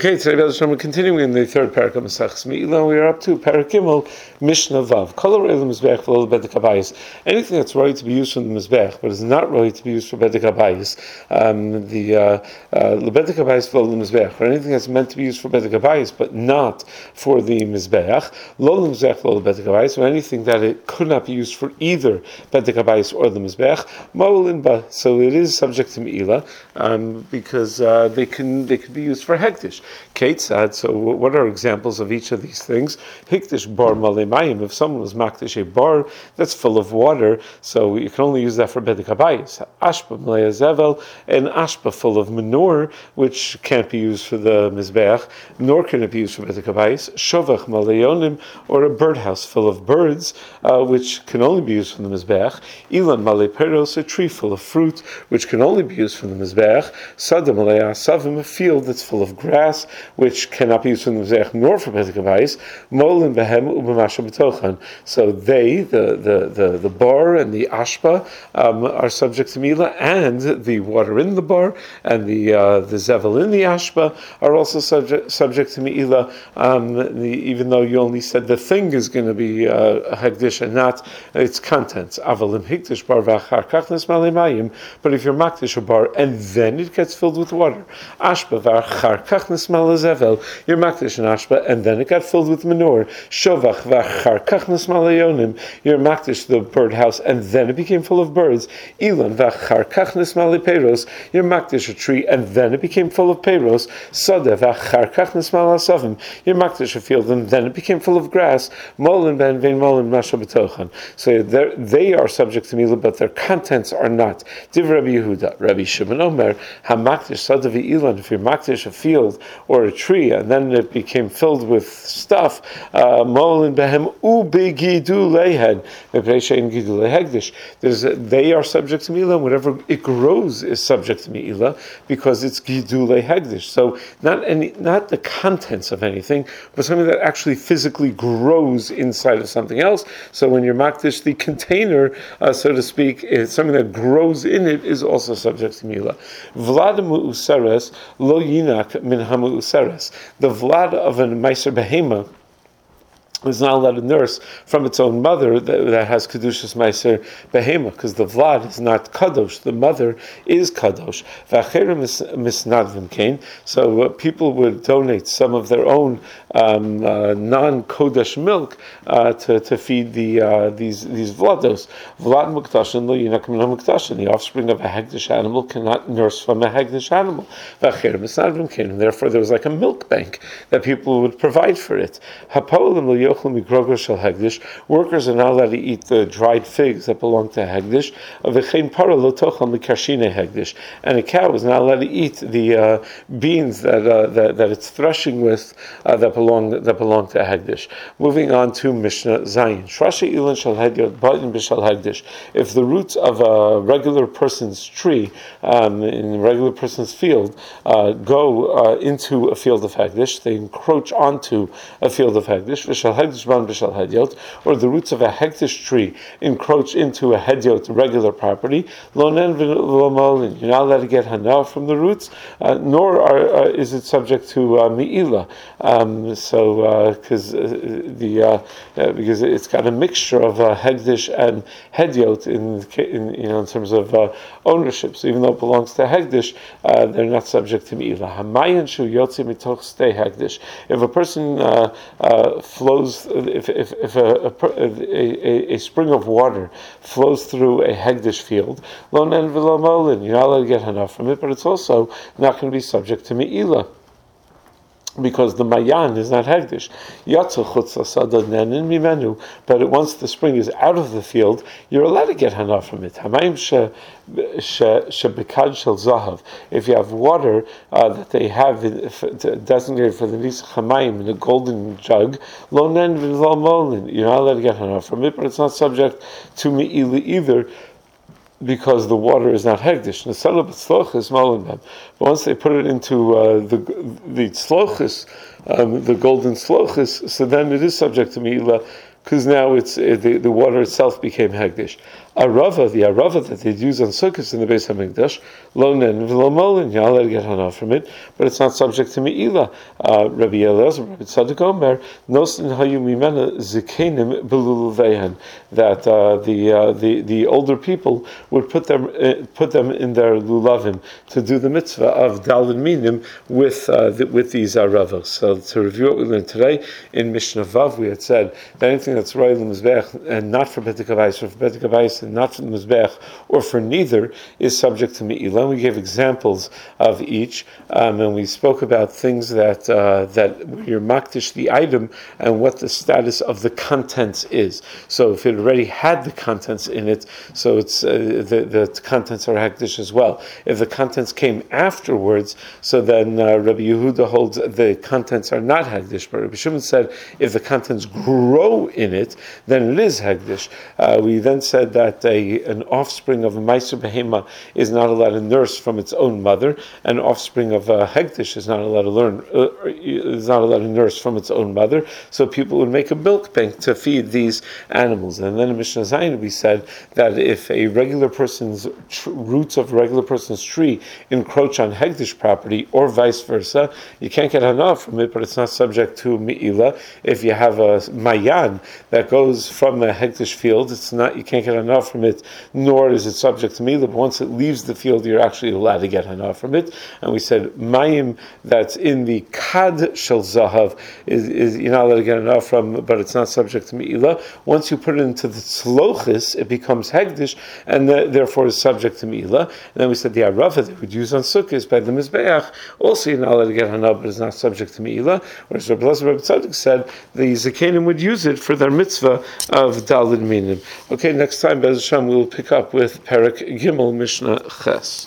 Okay, today we're continuing in the third parak of Maseches Me'ilah. We are up to Parak Gimel, Mishnah Vav. Kol ha'ro'eh l'mizbeach v'lo l'bedek habayis. Anything that's right to be used for the mizbeach, but is not right to be used for bedek habayis, the l'bedek habayis v'lo l'mizbeach, or anything that's meant to be used for bedek habayis, but not for the mizbeach, lo l'mizbeach v'lo l'bedek habayis, or anything that it could not be used for either bedek habayis or the mizbeach, ma'olin ba. So it is subject to Me'ilah, because they could be used for hektish. Keitzad, so what are examples of each of these things? Hikdish bar malei mayim. If someone was makdish a bar that's full of water, so you can only use that for bedek habayis. Ashba malei zevel, an ashba full of manure, which can't be used for the mizbeach, nor can it be used for bedek habayis. Shovach malei yonim, or a birdhouse full of birds, which can only be used for the mizbeach. Ilan malei peros, a tree full of fruit, which can only be used for the mizbeach. Sada malei asavim, a field that's full of grass, which cannot be used for the mizbeach nor for bedek habayis. Molin behem u'b'masha b'tochan. So they, the bar and the ashba, are subject to Me'ilah, and the water in the bar and the zevel in the ashba are also subject to Me'ilah. Even though you only said the thing is going to be a hekdish and not its contents. Avalim hikdish bar v'achar kachnes malei mayim. But if you're makdish a bar and then it gets filled with water, ashba v'achar kachnes malei zevel, you're makdish an ashba and then it got filled with manure. Shovach v'achar kachnes malei yonim, you're makdish the birdhouse and then it became full of birds. Ilan v'achar kachnes malei peros, you're makdish a tree and then it became full of peros. Sada v'achar kachnes malei asavim, you're makdish a field and then it became full of grass. Molin ben vein molin masha b'tochan. So they are subject to Me'ilah, but their contents are not. Div Rabbi Yehuda, Rabbi Shimon Omer, hamakdish sada v'ilan, if you're makdish a field or a tree and then it became filled with stuff, molin behem u'begidu lehen, they are subject to Me'ilah. Whatever it grows is subject to Me'ilah because it's gidulei hegdish. So not the contents of anything, but something that actually physically grows inside of something else. So when you're makdish, the container, so to speak, is something that grows in it is also subject to Me'ilah. Vlad mu'useres lo yinak min hamu'useres. The vlad of a meiser behema is not allowed to nurse from its own mother that has kedushas meiser behema, because the vlad is not kadosh. The mother is kadosh. V'acherim misnadvim kain. So people would donate some of their own non-kodesh milk to feed these vlados. Vlad muktashin lo yinak min hamuktashin. The offspring of a hegdish animal cannot nurse from a hegdish animal. V'acherim misnadvim kain. And therefore, there was like a milk bank that people would provide for it. Hapolim lo workers are not allowed to eat the dried figs that belong to Hegdish. And a cow is not allowed to eat the beans that it's threshing with that belong to Hegdish. Moving on to Mishnah Zayin. If the roots of a regular person's tree in a regular person's field go into a field of Hegdish, they encroach onto a field of Hegdish, or the roots of a hektish tree encroach into a hedyot, regular property, you're not allowed to get hana from the roots, nor is it subject to Me'ilah. Because it's got a mixture of hektish and hedyot in terms of ownership. So even though it belongs to hektish, they're not subject to Me'ilah. If a person flows, if a spring of water flows through a hegdish field, lo nen v'lo molin, you're not allowed to get enough from it, but it's also not going to be subject to Me'ilah, because the mayan is not hegdish. But once the spring is out of the field, you're allowed to get hana from it. If you have water that they have designated for the nisach hamayim in a golden jug, lo nen v'lo molin, you're not allowed to get hana from it, but it's not subject to Me'ilah either, because the water is not hegdish. But once they put it into the tzlochis, the golden tzlochis, so then it is subject to Me'ilah, because now the water itself became hegdish. Arava, the arava that they'd use on sukkahs in the Beis Hamikdash, lo nen v'lo molin, you're allowed to get hana from it, but it's not subject to me'ilah. Rabbi Eliezer, Rabbi Tzadok Omer, nosin hayu mimena zikenim beluluveihen, that the older people would put them in their lulavim to do the mitzvah of daled minim with these aravos. So to review what we learned today in Mishnah Vav, we had said that anything that's royal in mizbech and not for Bedek Habayis, or for Bedek Habayis and not for the mizbech, or for neither, is subject to me'ilah. We gave examples of each, and we spoke about things that you're makdish the item and what the status of the contents is. So if it already had the contents in it, so it's the contents are hekdesh as well. If the contents came afterwards, so then Rabbi Yehuda holds the contents are not hekdesh. But Rabbi Shimon said if the contents grow in it, then it is hekdesh. We then said that an offspring of a meiser behema is not allowed to nurse from its own mother, and offspring of a hekdesh is not allowed to nurse from its own mother. So people would make a milk bank to feed these animals. And then in Mishnah Zayin we said that if a regular person's roots of a regular person's tree encroach on hekdesh property, or vice versa, you can't get hana from it, but it's not subject to me'ilah. If you have a mayan that goes from the hekdesh field, you can't get hana from it, nor is it subject to me'ilah. But once it leaves the field, you're actually allowed to get hana from it. And we said mayim that's in the kad shel zahav is you're not allowed to get hana from, but it's not subject to me'ilah. Once you put it into the tzlochis, it becomes hekdesh, and therefore is subject to me'ilah. And then we said the arava they would use on sukkahs by the mizbeach, also you're not allowed to get hana, but it's not subject to me'ilah. Whereas Rabbi Tzadok said the zakenim would use it for their mitzvah of daled minim. Okay, next time, Be'ez Hashem, we will pick up with Perek Gimel Mishnah Ches.